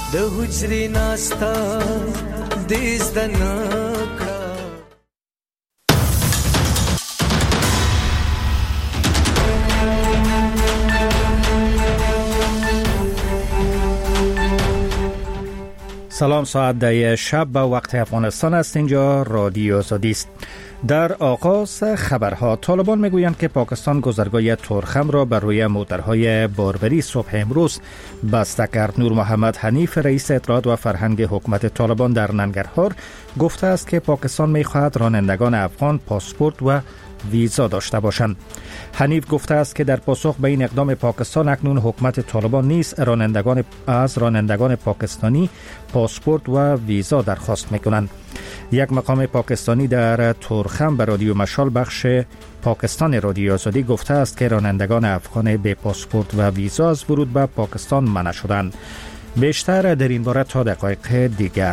د حجرې ناستا دیز د نکړه. سلام، ساعت 10 شب به وقت افغانستان است. اینجا رادیو آزادی است. در آغاز خبرها، طالبان میگویند که پاکستان گذرگاه تورخم را بر روی موترهای باربری صبح امروز بسته کرد. نور محمد حنیف، رئیس اطلاعات و فرهنگ حکومت طالبان در ننگرهار، گفته است که پاکستان میخواهد رانندگان افغان پاسپورت و ویزا داشته باشند. حنیف گفته است که در پاسخ به این اقدام پاکستان اکنون حکومت طالبان نیز از رانندگان پاکستانی پاسپورت و ویزا درخواست میکنند. یک مقام پاکستانی در تورخم به رادیو مشال بخش پاکستان رادیو آزادی گفته است که رانندگان افغان به پاسپورت و ویزا از ورود به پاکستان منع شدند. بیشتر در این باره تا دقایق دیگر.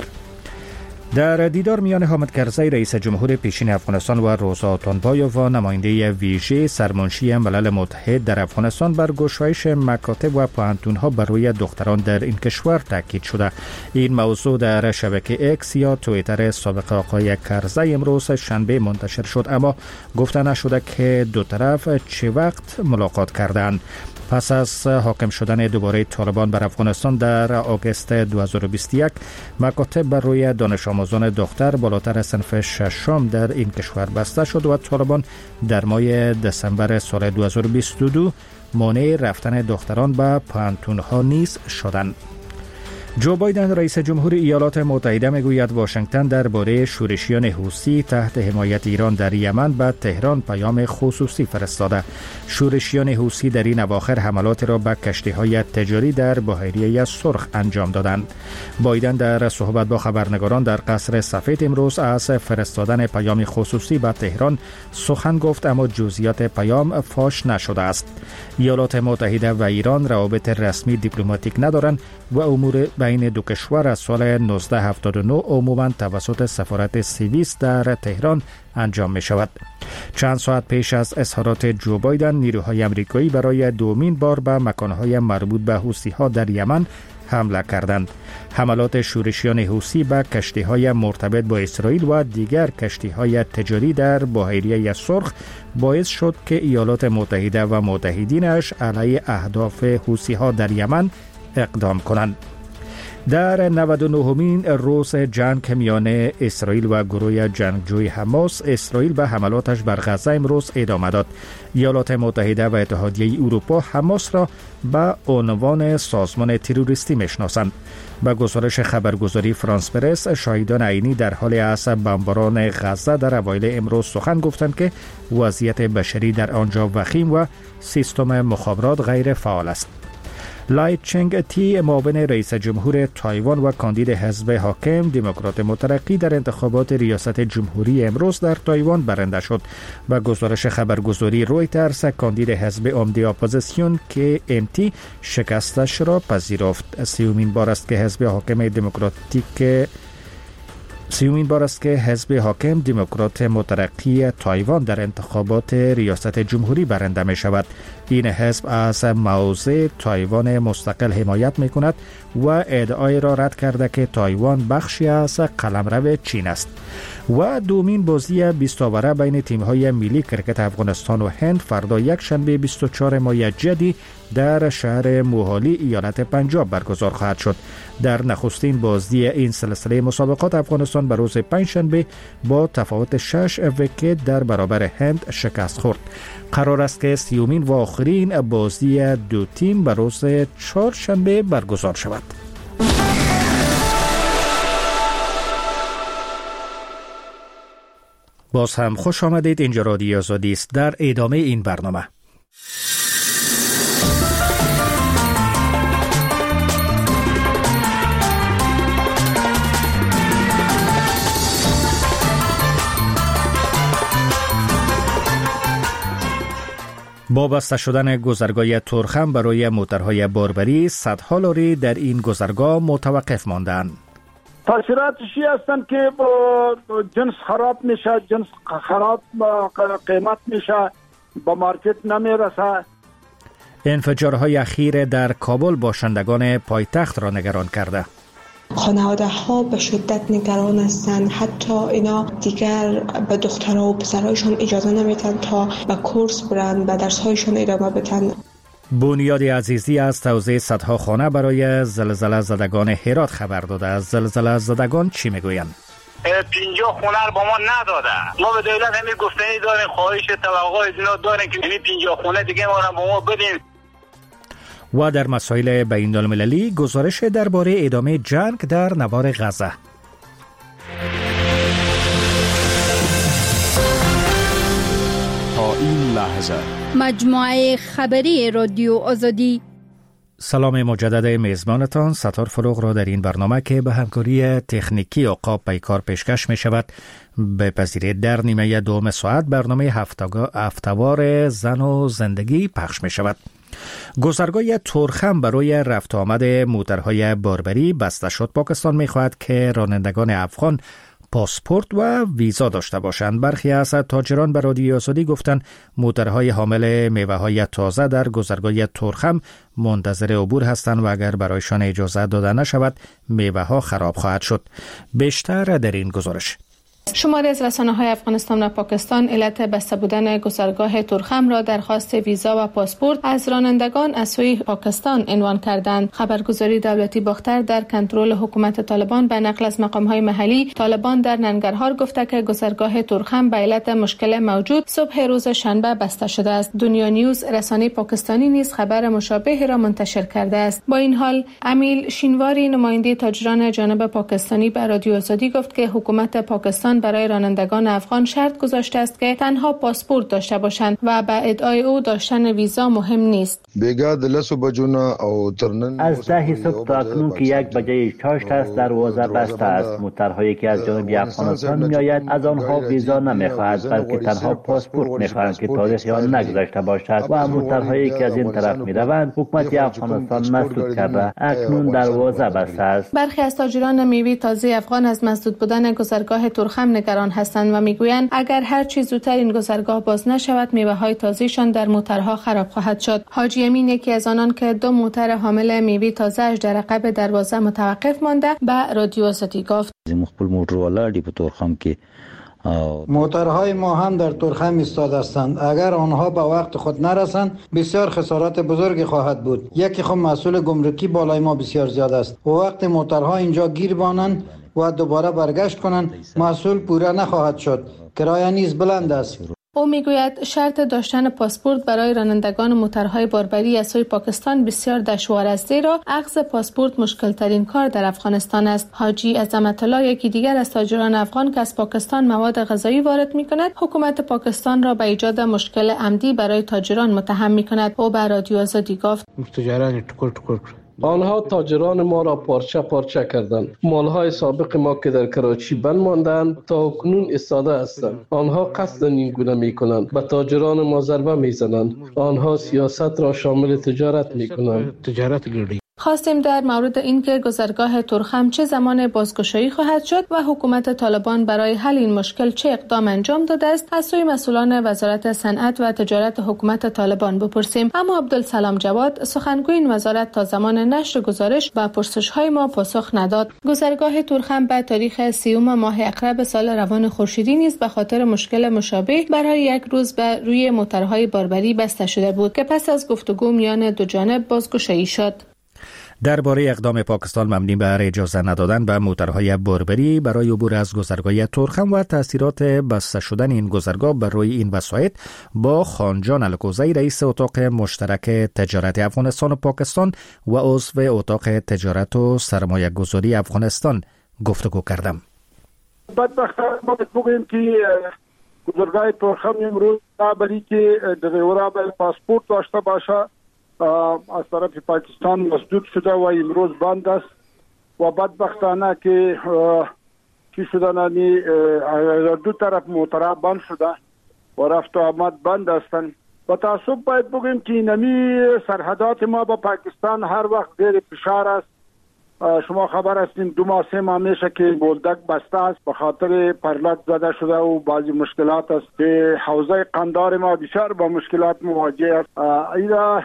در دیدار میان حامد کرزی رئیس جمهور پیشین افغانستان و روزا اتانبایوف و نماینده ویژه سرمنشی ملل متحد در افغانستان بر گشایش مکاتب و پوهنتون‌ها بر روی دختران در این کشور تاکید شده. این موضوع در شبکه اکس یا توییتر سابق آقای کرزی امروز شنبه منتشر شد، اما گفته نشده که دو طرف چه وقت ملاقات کردند. پس از حاکم شدن دوباره طالبان بر افغانستان در آگوست 2021، مکاتب بر روی دانش آموزان دختر بالاتر صنف ششم در این کشور بسته شد و طالبان در ماه دسامبر سال 2022 مانع رفتن دختران به پوهنتون‌ها نیز شدند. جو بایدن رئیس جمهور ایالات متحده میگوید واشنگتن درباره شورشیان حوثی تحت حمایت ایران در یمن به تهران پیام خصوصی فرستاده. شورشیان حوثی در این اواخر حملات را به کشتی‌های تجاری در بحیره سرخ انجام دادند. بایدن در صحبت با خبرنگاران در قصر سفید امروز از فرستادن پیام خصوصی به تهران سخن گفت، اما جزئیات پیام فاش نشده است. ایالات متحده و ایران روابط رسمی دیپلماتیک ندارند و امور بین دو کشور از سال 1979 عموماً توسط سفارت سوئیس در تهران انجام می شود. چند ساعت پیش از اظهارات جو بایدن، نیروهای آمریکایی برای دومین بار به مکانهای مربوط به حوثی‌ها در یمن حمله کردند. حملات شورشیان حوثی به کشتی‌های مرتبط با اسرائیل و دیگر کشتی‌های تجاری در بحیره سرخ باعث شد که ایالات متحده و متحدینش علیه اهداف حوثی‌ها در یمن اقدام کنند. در 99مین روز جنگ میان اسرائیل و گروه جنگجوی حماس، اسرائیل به حملاتش بر غزه امروز ادامه داد. ایالات متحده و اتحادیه اروپا حماس را به عنوان سازمان تروریستی میشناسند. به گزارش خبرگزاری فرانس پرس، شاهدان عینی در حال از بمباران غزه در اوایل امروز سخن گفتند که وضعیت بشری در آنجا وخیم و سیستم مخابرات غیر فعال است. لای چنگ تی، معاون رئیس جمهور تایوان و کاندید حزب حاکم دموکرات مترقی در انتخابات ریاست جمهوری امروز در تایوان برنده شد. با گزارش خبرگزاری رویترز، کاندید حزب عمده اپوزیسیون که امتی شکستش را پذیرفت. سومین بار است که حزب حاکم دموکرات مترقی تایوان در انتخابات ریاست جمهوری برنده می شود. این حزب از موضع تایوان مستقل حمایت می کند و ادعای را رد کرده که تایوان بخشی از قلمرو چین است. و دومین بازی 20 اوره بین تیم‌های ملی کرکت افغانستان و هند فردا یک شنبه 24 ماه جدی در شهر موهالی ایالت پنجاب برگزار خواهد شد. در نخستین بازی این سلسله مسابقات افغانستان به روز پنجشنبه با تفاوت 6 ویکت در برابر هند شکست خورد. قرار است که 30مین و آخرین بازی دو تیم به روز چهارشنبه برگزار شود. باز هم خوش آمدید. اینجا رادیو آزادی است. در ادامه این برنامه با بسته شدن گذرگاه تورخم برای موترهای باربری، صدها لاری در این گذرگاه متوقف ماندند. تاثیراتشی هستن که جنس خراب میشه، جنس خراب قیمت میشه، با مارکت نمیرسه. انفجارهای اخیر در کابل باشندگان پایتخت را نگران کرده. خانواده ها به شدت نگران هستند. حتی اینا دیگر به دخترها و پسرهایشان اجازه نمیدن تا به کورس برن، به درس هایشان ادامه بدن. بنیاد عزیزی از توزیع صدها خانه برای زلزله زدگان هرات خبر داده. از زلزله زدگان چی میگویند؟ 50 خونه رو با ما نداده. ما به دولت همین گفتنی داریم، خواهش توقع اینا داریم که همین 50 خونه دیگه ما رو با ما بدین. و در مسائل بین المللی گزارش درباره ادامه جنگ در نوار غزه. تا این لحظه مجموعه خبری رادیو آزادی. سلام مجدد میزبانتان ستار فروغ را در این برنامه که به همکاری تکنیکی عقاب پیکار پیشکش می شود بپذیرید. در نیمه دوم ساعت برنامه هفتوار زن و زندگی پخش می شود. گذرگاه تورخم برای رفت آمد موترهای باربری بسته شد. پاکستان می خواهد که رانندگان افغان پاسپورت و ویزا داشته باشند. برخی از تاجران به رادیو آزادی گفتند موترهای حامل میوه‌های تازه در گذرگاه تورخم منتظر عبور هستند و اگر برایشان اجازه داده نشود میوه‌ها خراب خواهد شد. بیشتر در این گزارش. شماری از رسانه‌های افغانستان و پاکستان علت بسته بودن گذرگاه تورخم را درخواست ویزا و پاسپورت از رانندگان از سوی پاکستان عنوان کردند. خبرگزاری دولتی باختر در کنترل حکومت طالبان به نقل از مقام‌های محلی طالبان در ننگرهار گفته که گذرگاه تورخم به علت مشکل موجود صبح روز شنبه بسته شده است. دنیا نیوز رسانه پاکستانی نیز خبر مشابه را منتشر کرده است. با این حال امیل شینواری نماینده تاجران جانب پاکستانی به رادیو آزادی گفت که حکومت پاکستان برای رانندگان افغان شرط گذاشته است که تنها پاسپورت داشته باشند و به ادعای او داشتن ویزا مهم نیست. از 10 صبح تا اکنون که 1 بجه چاشت است دروازه بسته است. موترهایی که از جانب افغانستان میآید از آنها ویزا نمیخواهد بلکه تنها پاسپورت میخواهند که تاریخ آن نگذشته باشد و موترهایی که از این طرف میروند حکومت افغانستان مسدود کرده. اکنون دروازه بسته است. برخی از تاجران میوه تازه افغان از مسدود بودن گذرگاه تورخم نگران هستند و میگویند اگر هر چه زودتر این گذرگاه باز نشود میوه‌های تازه‌شان در موترها خراب خواهد شد. حاجی امین یکی از آنان که 2 موتر حامل میوه تازه در عقب دروازه متوقف مانده به رادیو آزادی گفت مخبل موتر ولاړ په تورخم کې موترهای ما هم در تورخم ایستاده هستند. اگر آنها به وقت خود نرسند بسیار خسارات بزرگی خواهد بود. یکی خود مسئول گمرکی بالای ما بسیار زیاد است و وقت موترها اینجا گیر بانند و دوباره برگشت کنند محصول پوره نخواهد شد. کرایه نیز بلند است. او میگوید شرط داشتن پاسپورت برای رانندگان موترهای باربری از سوی پاکستان بسیار دشوار است، زیرا اخذ پاسپورت مشکل ترین کار در افغانستان است. حاجی عظمت الله یکی دیگر از تاجران افغان که از پاکستان مواد غذایی وارد میکند حکومت پاکستان را به ایجاد مشکل عمدی برای تاجران متهم میکند. او به رادیو آزادی گفت آنها تاجران ما را پارچه پارچه کردند. مالهای سابق ما که در کراچی بند ماندند تا اکنون ایستاده هستند. آنها قصد این گونه می کنند، به تاجران ما ضربه می زنند. آنها سیاست را شامل تجارت می کنند. خواستیم در مورد اینکه گذرگاه تورخم چه زمان بازگشایی خواهد شد و حکومت طالبان برای حل این مشکل چه اقدام انجام داده است از سوی مسئولان وزارت صنعت و تجارت حکومت طالبان بپرسیم، اما عبدالسلام جواد سخنگوی این وزارت تا زمان نشر گزارش و پرسش‌های ما پاسخ نداد. گذرگاه تورخم به تاریخ 30 ماه اکرب سال روان خورشیدی نیز به خاطر مشکل مشابه برای 1 روز به روی موترهای باربری بسته شده بود که پس از گفتگو میان دو جانب بازگشایی شد. درباره اقدام پاکستان مبنی بر اجازه ندادن به موترهای باربری برای عبور از گذرگاه تورخم و تاثیرات بسته شدن این گذرگاه بر روی این وسایط با خانجان الکوزی رئیس اتاق مشترک تجارت افغانستان و پاکستان و عضو اتاق تجارت و سرمایه گذاری افغانستان گفتگو کردم. بدبختانه ما بگوییم که گذرگاه تورخم امروز برای که دریورا باید پاسپورت داشته باشه از طرف پاکستان مسدود شده و امروز بند است و بدبختانه که شدنانی دو طرف موترها بند شده و رفت و آمد بند هستند. با تاسف باید بگیم که نمی سرحدات ما با پاکستان هر وقت زیر فشار است شما خبر هستین 2 ماه 3 ماه میشه که بولدک بسته است به خاطر پرلت زده شده و بعضی مشکلات است که حوزه قندار ما بسیار با مشکلات مواجه است. اینا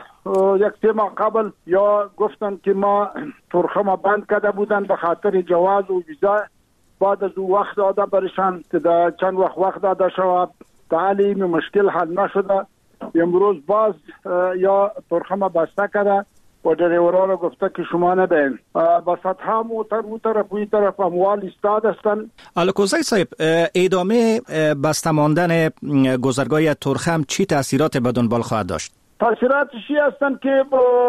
1 ماه قبل یا گفتن که ما تورخم بند کرده بودن به خاطر جواز و ویزا، بعد از وقت داده برشان که در چند وقت داده شود تعلیم مشکل حل نشده. امروز باز یا تورخم بسته کرده و دریورا را گفته که شما نبین با سطح موتر طرف اموال استاد هستن. الکوزی صاحب، ادامه بسته ماندن گذرگاه تورخم چی تاثیرات به دنبال خواهد داشت؟ تاثیراتشی هستن که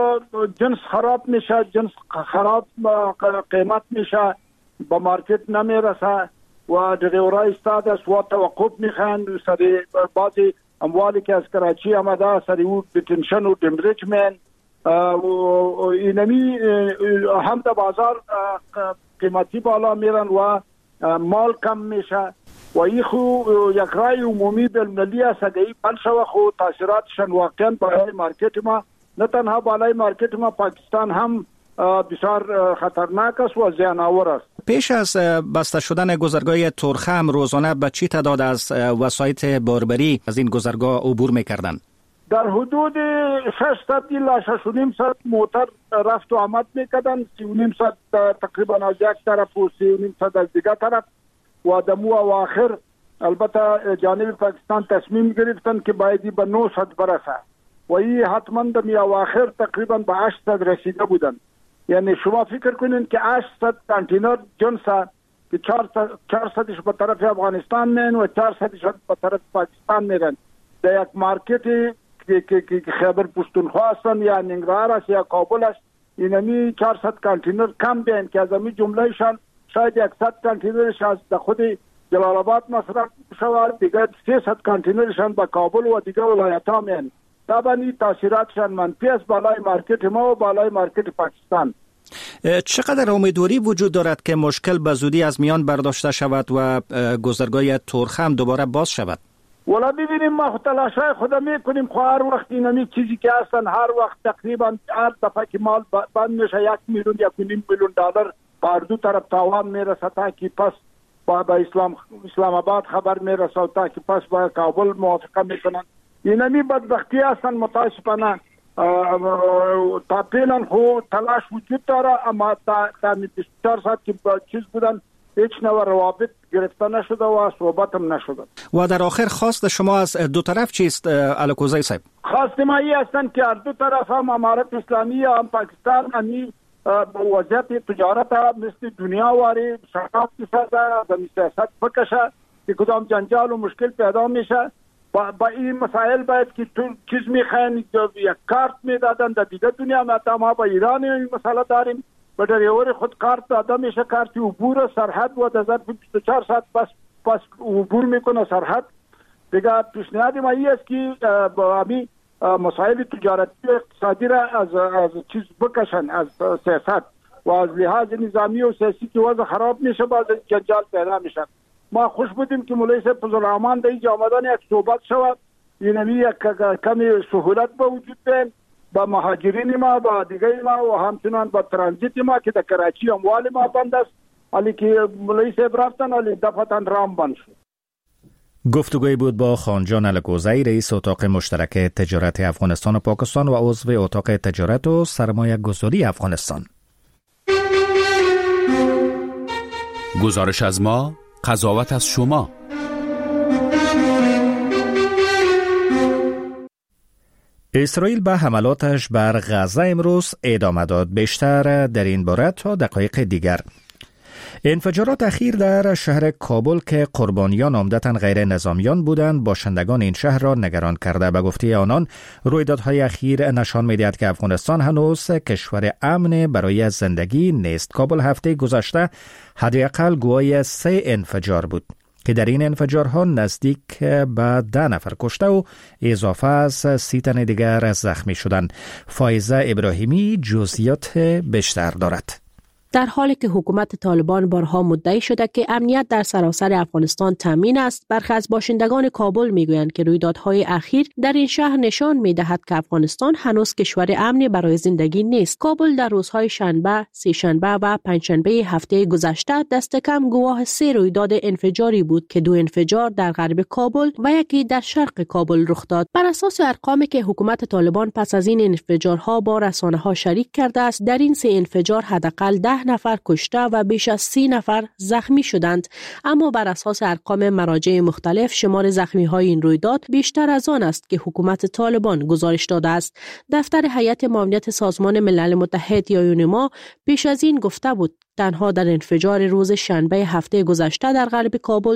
جنس خراب میشه، جنس خراب قیمت میشه، با مارکت نمیرسه و دریورا استاد است و توقف میخوان سری بعضی اموالی که از کراچی آمده سری او دتنشن و دمریجمنت و اینمی هم در بازار قیمتی بالا میرن و مال کم میشه و این خو یک رای عمومی بالمللی است که این بل شو خو تاثیراتشان واقعا بالای مارکت ما، نه تنها بالای مارکت ما پاکستان هم بسیار خطرناک است و زیان آور است. پیش از بسته شدن گذرگاه تورخم روزانه به چی تعداد از وسایط باربری از این گذرگاه عبور میکردن؟ در حدود 600 الی 6.5 موتر رفت و آمد میکردن، 3.5 تقریبا از یک طرف و 3.5 از دیگر طرف و دمو اواخر البته جانب پاکستان تصمیم گرفتن که باید به 900 برسه و این حتما دمی اواخر تقریبا به 800 رسیده بودن. یعنی شما فکر کنین که 800 کانتینر جنس که 400 به طرف افغانستان میرن و 400 به طرف پاکستان میرن در یک مارکت که خیبر پختونخوا هستن یا ننگرهار است یا کابل است، اینمی 400 کانتینر کم بیان که از امی جملهشان شاید 100 کانتینرش از خود جلال آباد مصرف شود، دیگر 300 کانتینرشان به کابل و دیگر ولایت ها میان. طبعا این تاثیراتشان منفی است بالای مارکت ما و بالای مارکت پاکستان. چقدر امیدواری وجود دارد که مشکل به زودی از میان برداشته شود و گذرگاه تورخم دوباره باز شود؟ ولی ببینیم ما تلاشای خود میکنیم، هر وقت اینمی چیزی که هستن هر وقت تقریبا هر دفعه که مال بند میشه 1 میلیون یا 1.5 میلیون دلار بر دو طرف تاوان میرسه تا که پس با اسلام آباد خبر میرسه تا که پس با کابل موافقه میکنن. اینمی بدبختی هستن متاسفانه. تا پیلن خو تلاش وجود داره اما تا 24 ساعت که چیز بودن هیچ نوع روابط گرفته نشده و صحبت هم نشده. و در آخر خواست شما از دو طرف چیست الکوزی صاحب؟ خواست ما این هستن که هر دو طرف هم امارت اسلامی هم پاکستان همی وضعیت تجارت مثل دنیا واری شفاف بسازه، از سیاست بکشه که کدام جنجال و مشکل پیدا میشه. با این مسائل باید که تو چیز میخواین یک کارت میدادن در دیگه دنیا ما با ایران این مسئله داریم به دریور خود کارت داده میشه، کارت عبور سرحد و در ظرف 24 ساعت پس عبور میکنه سرحد. دیگه پیشنهاد ما این است که با همین مسائل تجارتی و اقتصادی را از چیز بکشن، از سیاست و از لحاظ نظامی و سیاسی که وضع خراب میشه باز جنجال پیدا میشه. ما خوش بودیم که مولوی صاحب فضلالرحمن در اینجا آمدن یک صحبت شود، اینمی یک کمی سهولت به وجود بیاین با مهاجرین ما با دیگه ما و همچنان با ترانزیت ما که در کراچی اموال ما بند است، علی که مولوی صاحب رفتن علی دفعتا رام بند شد. گفتگوی بود با خانجان الکوزی، رئیس اتاق مشترک تجارت افغانستان و پاکستان و عضو اتاق تجارت و سرمایه گذاری افغانستان. گزارش از ما، قضاوت از شما. اسرائیل به حملاتش بر غزه امروز ادامه داد. بیشتر در این باره تا دقایق دیگر. انفجارات اخیر در شهر کابل که قربانیان عمدتاً غیر نظامیان بودند باشندگان این شهر را نگران کرده. به گفته آنان رویدادهای اخیر نشان می‌دهد که افغانستان هنوز کشور امن برای زندگی نیست. کابل هفته گذشته حداقل گواه 3 انفجار بود که در این انفجارها نزدیک به 10 نفر کشته و اضافه از 30 تن دیگر زخمی شدند. فایزه ابراهیمی جزئیات بیشتر دارد. در حالی که حکومت طالبان بارها مدعی شده که امنیت در سراسر افغانستان تامین است، برخی از باشندگان کابل میگویند که رویدادهای اخیر در این شهر نشان میدهد که افغانستان هنوز کشور امنی برای زندگی نیست. کابل در روزهای شنبه، سه‌شنبه و پنجشنبه هفته گذشته دست کم گواه 3 رویداد انفجاری بود که 2 انفجار در غرب کابل و یکی در شرق کابل رخ داد. بر اساس ارقامی که حکومت طالبان پس از این انفجارها با رسانه‌ها شریک کرده است، در این 3 انفجار حداقل 10 نفر کشته و بیش از 30 نفر زخمی شدند. اما بر اساس ارقام مراجع مختلف، شمار زخمی‌های این رویداد بیشتر از آن است که حکومت طالبان گزارش داده است. دفتر هیئت معاونت سازمان ملل متحد یا یونما پیش از این گفته بود تنها در انفجار روز شنبه هفته گذشته در غرب کابل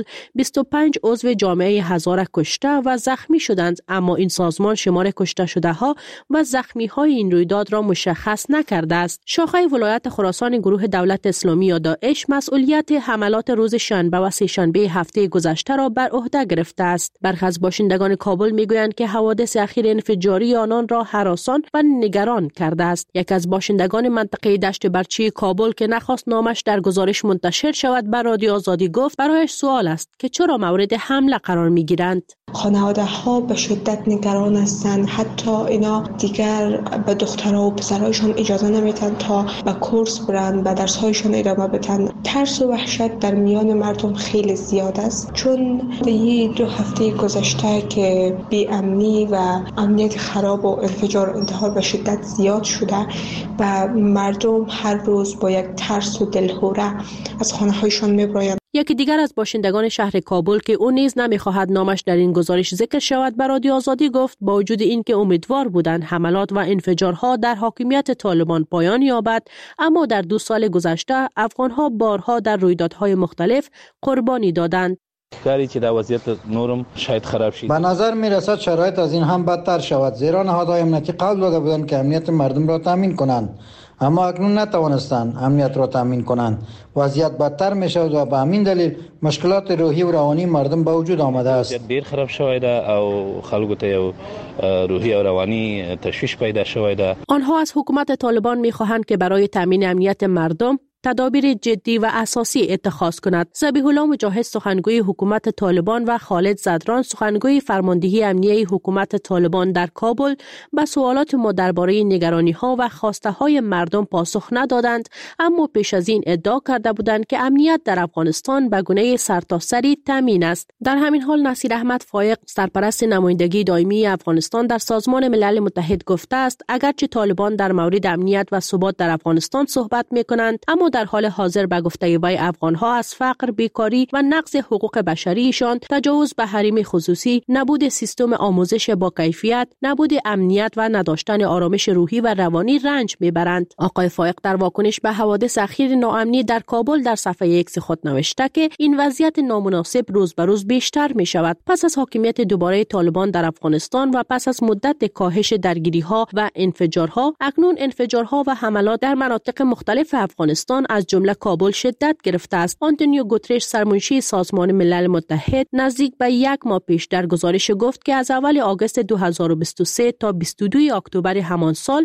25 عضو جامعه هزاره کشته و زخمی شدند، اما این سازمان شمار کشته شده ها و زخمی های این رویداد را مشخص نکرده است. شاخه ولایت خراسان گروه دولت اسلامی یا داعش مسئولیت حملات روز شنبه و سه شنبه هفته گذشته را بر عهده گرفته است. برخی از باشندگان کابل میگویند که حوادث اخیر انفجاری آنان را هراسان و نگران کرده است. یک از باشندگان منطقه دشت برچی کابل که نخواست نامش در گزارش منتشر شود بر رادیو آزادی گفت برایش سوال است که چرا مورد حمله قرار میگیرند. خانواده ها به شدت نگران هستند. حتی اینا دیگر به دخترها و پسرهایشان اجازه نمیدن تا به کورس برن، به درس هایشان ادامه بدن. ترس و وحشت در میان مردم خیلی زیاد است، چون این 2 هفته گذشته که بی امنی و امنیت خراب و انفجار و انتحار به شدت زیاد شده و مردم هر روز با یک ترس و دلهوره از خانه هایشان میبرند. یکی دیگر از باشندگان شهر کابل که او نیز نمیخواهد نامش در این گزارش ذکر شود بر رادیو آزادی گفت با وجود اینکه امیدوار بودند حملات و انفجارها در حاکمیت طالبان پایان یابد، اما در 2 سال گذشته افغانها بارها در رویدادهای مختلف قربانی دادند. کاری که در وضعیت نورم شاید خراب شد. به نظر می رسد شرایط از این هم بدتر شود، زیرا نهادهای امنیتی قول داده بودند که امنیت مردم را تامین کنند، اما اکنون نتوانستند امنیت را تامین کنند. وضعیت بدتر می شود و به همین دلیل مشکلات روحی و روانی مردم به وجود آمده است. دیر خراب شده او خلکو ته روحی و روانی تشویش پیدا شده. آنها از حکومت طالبان می خواهند که برای تامین امنیت مردم تدابیر جدی و اساسی اتخاذ کند. ذبیح الله مجاهد سخنگوی حکومت طالبان و خالد زدران سخنگوی فرماندهی امنیه حکومت طالبان در کابل به سوالات ما درباره نگرانی‌ها و خواسته‌های مردم پاسخ ندادند، اما پیش از این ادعا کرده بودند که امنیت در افغانستان به گونه سرتاسری تامین است. در همین حال نصیر احمد فایق سرپرست نمایندگی دائمی افغانستان در سازمان ملل متحد گفته است اگرچه طالبان در مورد امنیت و ثبات در افغانستان صحبت می‌کنند، اما در حال حاضر به گفته وی افغانها از فقر، بیکاری و نقض حقوق بشریشان، تجاوز به حریم خصوصی، نبود سیستم آموزش با کیفیت، نبود امنیت و نداشتن آرامش روحی و روانی رنج میبرند. آقای فایق در واکنش به حوادث اخیر ناامنی در کابل در صفحه X خود نوشته که این وضعیت نامناسب روز به روز بیشتر می شود. پس از حاکمیت دوباره طالبان در افغانستان و پس از مدت کاهش درگیری‌ها و انفجارها، اکنون انفجارها و حملات در مناطق مختلف افغانستان از جمله کابل شدت گرفته است. آنتونیو گوترش سرمنشی سازمان ملل متحد نزدیک به 1 ماه پیش در گزارش گفت که از اول آگوست 2023 تا 22 اکتبر همان سال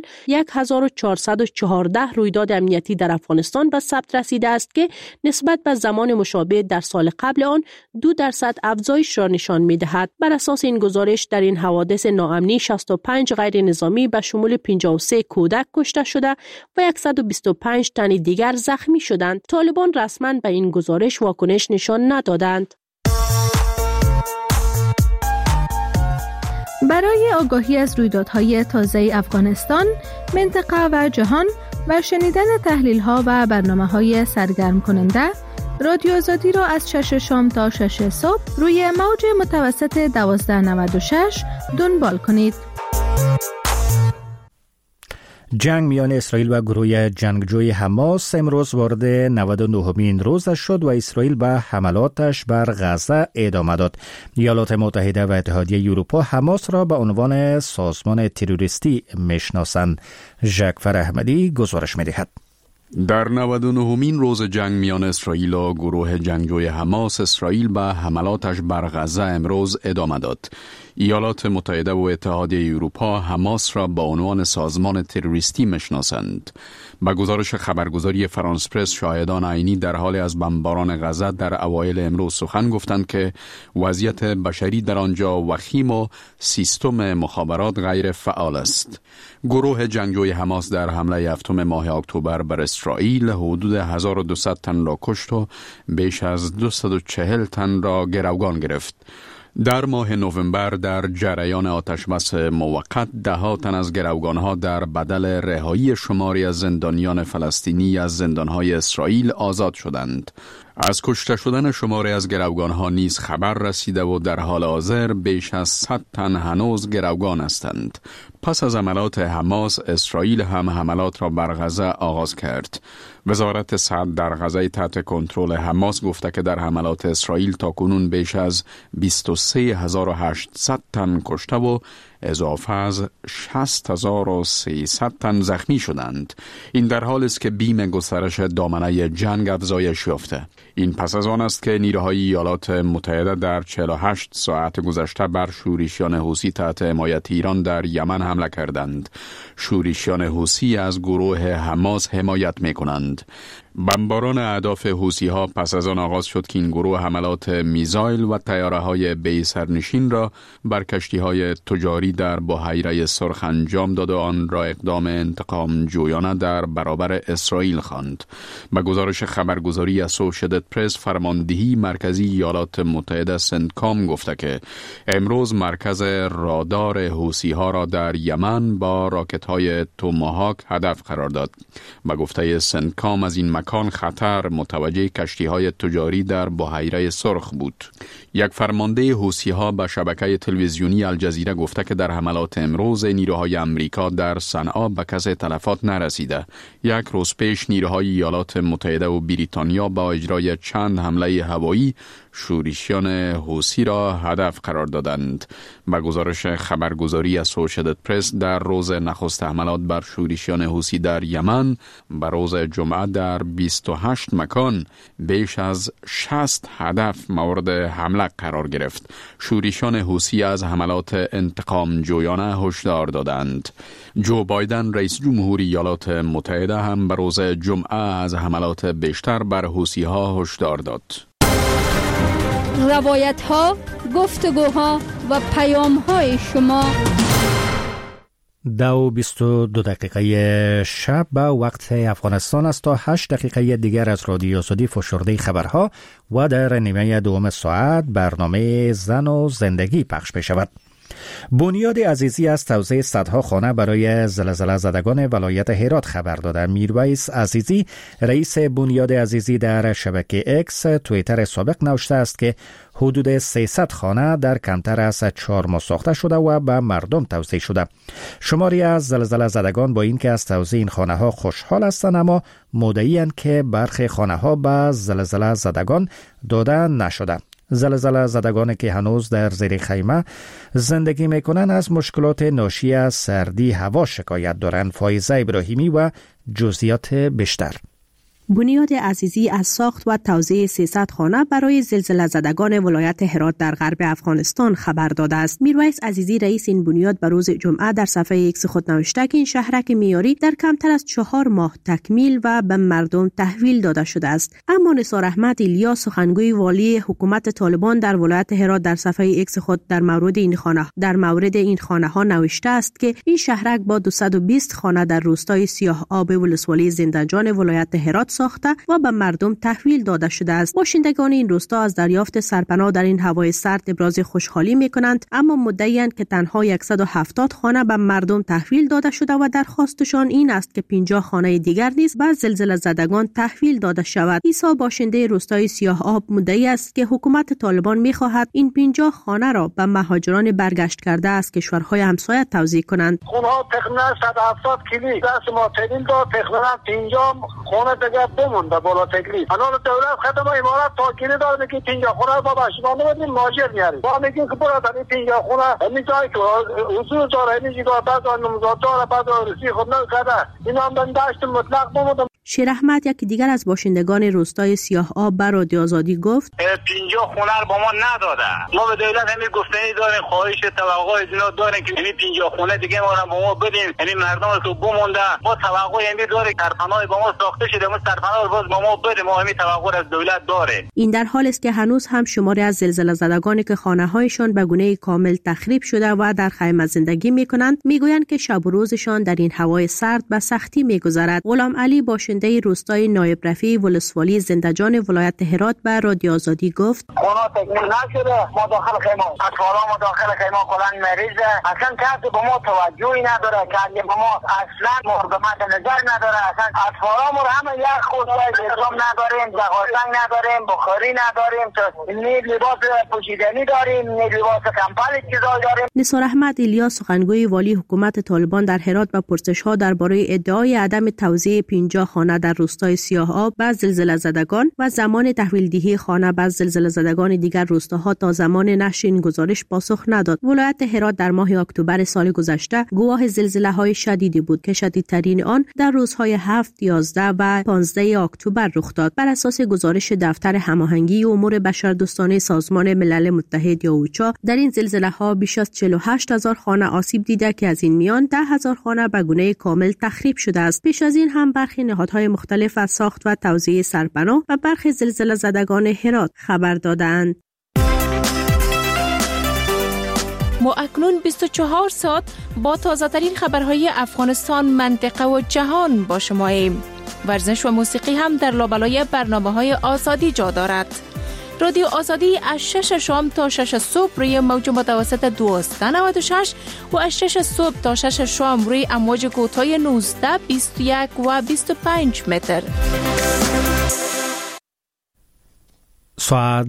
1414 رویداد امنیتی در افغانستان به ثبت رسیده است که نسبت به زمان مشابه در سال قبل آن 2% افزایش را نشان می‌دهد. بر اساس این گزارش در این حوادث ناامنی 65 غیر نظامی به شمول 53 کودک کشته شده و 125 تن دیگر زخمی شدند. طالبان رسما به این گزارش واکنش نشان ندادند. برای آگاهی از رویدادهای تازه افغانستان، منطقه و جهان و شنیدن تحلیل‌ها و برنامه‌های سرگرم کننده، رادیو آزادی را از 6 شام تا 6 صبح روی موج متوسط 1296 دنبال کنید. جنگ میان اسرائیل و گروه جنگجوی حماس امروز وارد 99مین روزش شد و اسرائیل به حملاتش بر غزه ادامه داد. ایالات متحده و اتحادیه اروپا حماس را به عنوان سازمان تروریستی میشناسند. ژکفر احمدی گزارش می‌دهد. در 99مین روز جنگ میان اسرائیل و گروه جنگجوی حماس، اسرائیل به حملاتش بر غزه امروز ادامه داد. ایالات متحده و اتحادیه اروپا حماس را با عنوان سازمان تروریستی میشناسند. با گزارش خبرگزاری فرانس پرس، شاهدان عینی در حال از بمباران غزه در اوایل امروز سخن گفتند که وضعیت بشری در آنجا وخیم و سیستم مخابرات غیر فعال است. گروه جنگجوی حماس در حمله هفتم ماه اکتبر بر اسرائیل حدود 1200 تن را کشت و بیش از 240 تن را گروگان گرفت. در ماه نوامبر در جریان آتشبس موقت 10 تن از گروگانها در بدل رهایی شماری از زندانیان فلسطینی از زندانهای اسرائیل آزاد شدند. از کشته شدن شماری از گروگانها نیز خبر رسیده و در حال حاضر بیش از 100 تن هنوز گروگان هستند. پس از حملات حماس، اسرائیل هم حملات را بر غزه آغاز کرد. وزارت صحت در غزه تحت کنترل حماس گفته که در حملات اسرائیل تاکنون بیش از 23800 تن کشته و اضافه از 60300 تن زخمی شدند. این در حالی است که بیم گسترش دامنه جنگ افزایش یافته. این پس از آن است که نیروهای ایالات متحده در 48 ساعت گذشته بر شورشیان حوثی تحت حمایت ایران در یمن حمله کردند. شورشیان حوثی از گروه حماس حمایت می‌کنند. بمباران اهداف حوثی‌ها پس از آن آغاز شد که این گروه حملات میزایل و طیاره‌های بی سرنشین را بر کشتی‌های تجاری در بحیره سرخ انجام داد و آن را اقدام انتقام جویانه در برابر اسرائیل خواند. به گزارش خبرگزاری اسوسییتد پرس، فرماندهی مرکزی ایالات متحده سنتکام گفته که امروز مرکز رادار حوثی‌ها را در یمن با راکت‌های توماهاک هدف قرار داد. به گفته سنتکام از این مکان خطر متوجه کشتی‌های تجاری در بحیره سرخ بود. یک فرمانده حوثی‌ها به شبکه تلویزیونی الجزیره گفته که در حملات امروز نیروهای امریکا در صنعا به کسی تلفات نرسیده. یک روز پیش نیروهای ایالات متحده و بریتانیا با اجرای چند حمله هوایی شورشیان حوثی را هدف قرار دادند. به گزارش خبرگزاری اسوسییتد پرس، در روز نخست حملات بر شورشیان حوثی در یمن به روز جمعه در 28 مکان بیش از 60 هدف مورد حمله قرار گرفت. شورشیان حوثی از حملات انتقام جویانه هشدار دادند. جو بایدن رئیس جمهوری ایالات متحده هم به روز جمعه از حملات بیشتر بر حوثی‌ها هشدار داد. روایت‌ها، گفتگوها و پیام‌های شما 22 شب به وقت افغانستان است تا 8 دقیقه دیگر از رادیو آزادی فشرده خبرها و در نیمه دوم ساعت برنامه زن و زندگی پخش بشود. بنیاد عزیزی از توزیع صدها خانه برای زلزله زدگان ولایت هرات خبر داده. میرویس عزیزی رئیس بنیاد عزیزی در شبکه اکس توییتر سابق نوشته است که حدود 300 خانه در کمتر از 4 ماه ساخته شده و به مردم توزیع شده. شماری از زلزله زدگان با اینکه از توزیع این خانه ها خوشحال هستند، اما مدعی‌اند که برخی خانه ها به زلزله زدگان داده نشده. زلزله زدگانی که هنوز در زیر خیمه زندگی میکنند از مشکلات ناشی از سردی هوا شکایت دارند. فایزه ابراهیمی و جزئیات بیشتر. بنیاد عزیزی از ساخت و توزیع 300 خانه برای زلزله زدگان ولایت هرات در غرب افغانستان خبر داده است. میرویس عزیزی رئیس این بنیاد به روز جمعه در صفحه ایکس خود نوشته که این شهرک معیاری در کمتر از 4 ماه تکمیل و به مردم تحویل داده شده است. اما نثار احمد ایلیا سخنگوی والی حکومت طالبان در ولایت هرات در صفحه ایکس خود در مورد این خانه ها نوشته است که این شهرک با 220 خانه در روستای سیاه آب ولسوالی زندانجان ولایت هرات ساخته و به مردم تحویل داده شده است. باشندگان این روستا از دریافت سرپناه در این هوای سرد ابراز خوشحالی می‌کنند، اما مدعی‌اند که تنها 170 خانه به مردم تحویل داده شده و درخواستشان این است که 50 خانه دیگر نیز به زلزله زدگان تحویل داده شود. عیسی باشنده روستای سیاه آب مدعی است که حکومت طالبان می‌خواهد این 50 خانه را به مهاجران برگشت کرده از کشورهای همسایه توزیع کنند. خونه‌ها تقریباً 170 کیلومتر دست ما تقریباً تا تقریباً 50 خانه دیگر بمونده بالا تکلیف. الان دولت خدمات امارات تاکید داره که 50 خونه با باشگاه نمیدین ماجر میاریم. ما میگیم که برادر این 50 خونه همین جایی که حضور داره، همین جگاه بعد نمازات داره، بعد رسی خود نکرده. اینا هم داشت مطلق بموندم. شیر احمد یکی دیگر از باشندگان روستای سیاه آب به رادیو آزادی گفت 50 خونه با ما نداده. ما به دولت همین گفتنی داریم، خواهش توقع اینا داریم که همین 50 خونه دیگه ما را با ما بدین. همین مردم که بمونده ما توقع همین داریم، کارخانه‌ای با ما ساخته شده، ما کارخانه رو باز با ما بده، ما همین توقع از دولت داره. این در حالی است که هنوز هم شماری از زلزله زدگانی که خانه‌هایشان به گونه کامل تخریب شده و در خیمه زندگی می‌کنند میگویند که شب و روزشان در این هوای سرد به سختی می‌گذرد. غلام علی باشنده روستای نایب رفیع ولسوالی زنده‌جان ولایت هرات به رادیو آزادی گفت خونه تکمیل نشده، ما داخل خیمه، اطفالا ما داخل خیمه کلان مریضه، اصلا کسی به ما توجهی نداره، کسی به ما اصلا مراقبت نظر نداره، اصلا اطفالا ما همه یک خودروی نظام نداریم، دغاسنگ نداریم، بخاری نداریم، نی لباس پوشیدنی داریم، نی لباس کمپل چیزا داریم. نثار احمد الیاس سخنگوی والی حکومت طالبان در هرات به پرسش‌ها درباره ادعای عدم توزیع 50 خانه در روستای سیاه آب به زلزله زدگان و زمان تحویل دهی خانه به زلزله زدگان دیگر روستاها تا زمان نشر این گزارش پاسخ نداد. ولایت هرات در ماه اکتبر سال گذشته گواه زلزله‌های شدیدی بود که شدیدترین آن در روزهای 7، 11 و 15 اکتبر رخ داد. بر اساس گزارش دفتر هماهنگی امور بشردوستانه سازمان ملل متحد یا اوچا در این زلزله‌ها بیش از 48,000 خانه آسیب دیده که از این میان 10,000 خانه به گونه کامل تخریب شده است. پیش از این هم برخی نهادهای مختلف از ساخت و توزیع سرپناه و برخی زلزله زدگان هرات خبر دادند. ما اکنون 24 ساعت با تازه‌ترین خبرهای افغانستان، منطقه و جهان با شماییم. ورزش و موسیقی هم در لابلای برنامه‌های آزادی جا دارد. رادیو آزادی از 6 شام تا 6 صبح روی موج متوسط 1296 و از 6 صبح تا 6 شام روی امواج کوتاه 19، 21 و 25 متر. ساعت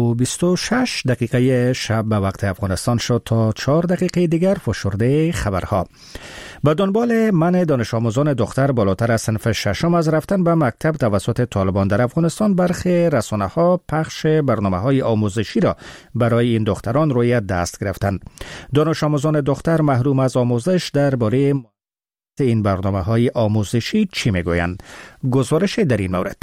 2:26 شب به وقت افغانستان شد. تا 4 دقیقه دیگر فشرده خبرها. با دنبال منع دانش آموزان دختر بالاتر از صنف ششم از رفتن به مکتب توسط طالبان در افغانستان، برخی رسانه‌ها پخش برنامه‌های آموزشی را برای این دختران روی دست گرفتند. دانش آموزان دختر محروم از آموزش درباره این برنامه‌های آموزشی چی میگویند؟ گزارش در این مورد.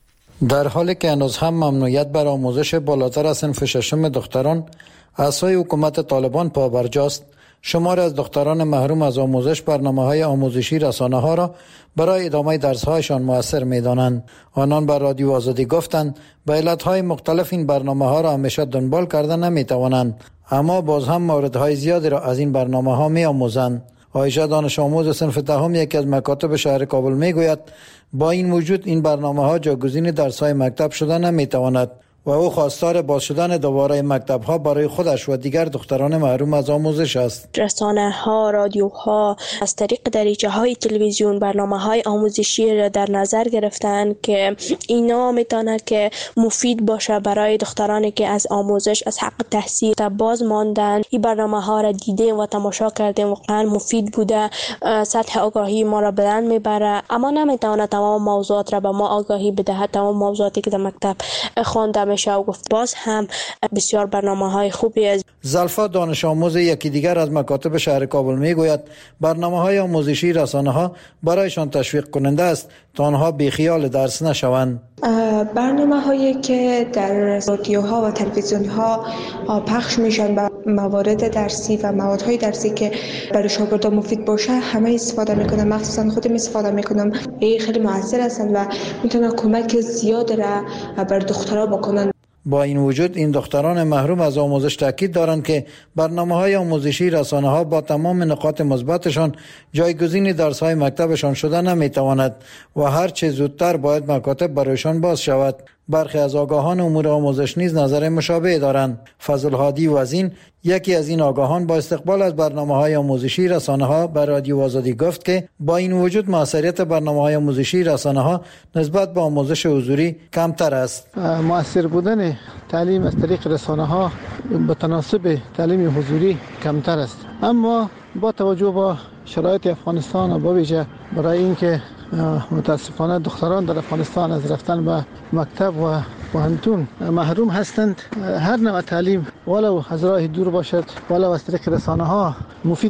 در حالی که هنوز هم ممنوعیت بر آموزش بالاتر از صنف ششم دختران از سوی حکومت طالبان پابرجاست، شماری از دختران محروم از آموزش برنامه‌های آموزشی رسانه‌ها را برای ادامه درس‌هایشان مؤثر می‌دانند. آنان بر رادیو آزادی گفتند به علت‌های مختلف این برنامه‌ها را همیشه دنبال کرده نمی‌توانند، اما باز هم موردهای زیادی را از این برنامه‌ها می‌آموزند. عایشه دانش آموز صنف دهم یکی از مکاتب شهر کابل میگوید با این وجود این برنامه‌ها جایگزین درس‌های مکتب شده نمی‌تواند و او خواستار باز شدن دوباره مکتب‌ها برای خودش و دیگر دختران محروم از آموزش است. رسانه‌ها، رادیوها از طریق دریچه‌های تلویزیون برنامه‌های آموزشی را در نظر گرفتند که اینا میتونه که مفید باشه برای دخترانی که از آموزش، از حق تحصیل باز ماندن. این برنامه‌ها را دیدیم و تماشا کردیم، واقعا مفید بوده، سطح آگاهی ما را بلند میبره، اما نمیتونه تمام موضوعات را به ما آگاهی بده، تمام موضوعاتی که در مکتب خوانده و گفت. باز هم بسیار برنامه‌های خوبی است. زلفا دانش آموز یکی دیگر از مکاتب شهر کابل میگوید برنامه‌های آموزشی رسانه‌ها برایشان تشویق کننده است تا آنها بیخیال درس نشوند. برنامه‌هایی که در رادیوها و تلویزیون‌ها پخش میشن و موارد درسی و موادهای درسی که برای شاگردان مفید باشه همه استفاده میکنم، مخصوصا خودم استفاده میکنم. این خیلی موثر هستند و میتونن کمک زیاد را بر دخترها بکنن. با این وجود این دختران محروم از آموزش تاکید دارند که برنامه‌های آموزشی رسانه‌ها با تمام نقاط مثبتشان جایگزین درس‌های مکتبشان شده نمی‌تواند و هر چه زودتر باید مکاتب برایشان باز شود. برخی از آگاهان امور آموزش نیز نظر مشابه دارند. فضل هادی وزین یکی از این آگاهان با استقبال از برنامه‌های آموزشی رسانه‌ها بر رادیو آزادی گفت که با این وجود موثریت برنامه‌های آموزشی رسانه‌ها نسبت به آموزش حضوری کمتر است. مؤثر بودن تعلیم از طریق رسانه‌ها به تناسب تعلیم حضوری کمتر است، اما با توجه به شرایط افغانستان و با ویژه برای اینکه متاسفانه دختران در افغانستان از رفتن به مکتب و پوهنتون محروم هستند، هر نوع تعلیم ولو از راه دور باشد ولو از طریق رسانه‌ها مفید است.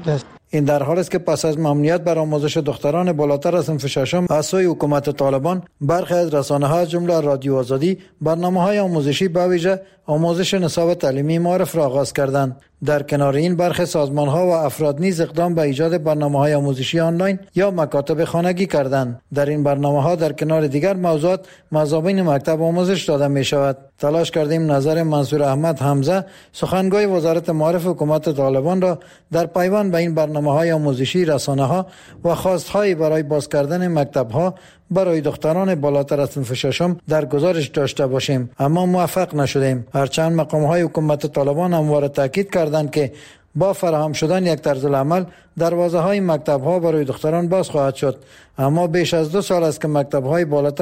این در حالی است که پس از ممنوعیت بر آموزش دختران بالاتر از صنف ششم از سوی حکومت طالبان، برخی از رسانه‌ها از جمله رادیو آزادی برنامه‌های آموزشی به ویژه آموزش نصاب تعلیمی معارف را آغاز کردند. در کنار این برخی سازمان‌ها و افراد نیز اقدام به ایجاد برنامه‌های آموزشی آنلاین یا مکاتب خانگی کردند. در این برنامه‌ها در کنار دیگر موضوعات مضامین مکتب آموزش داده می‌شود. تلاش کردیم نظر منصور احمد حمزه، سخنگوی وزارت معارف حکومت طالبان را در پیوند به این برنامه‌های آموزشی، رسانه‌ها و خواست‌هایی برای باز کردن مکتب‌ها برای دختران بالاتر از صنف ششم در گزارش داشته باشیم، اما موفق نشدیم. هرچند مقام‌های حکومت طالبان همواره تاکید کردند که با فراهم شدن یک طرز العمل دروازه‌های مکتب‌ها برای دختران باز خواهد شد، اما بیش از 2 سال است که مکتب‌های بالاتر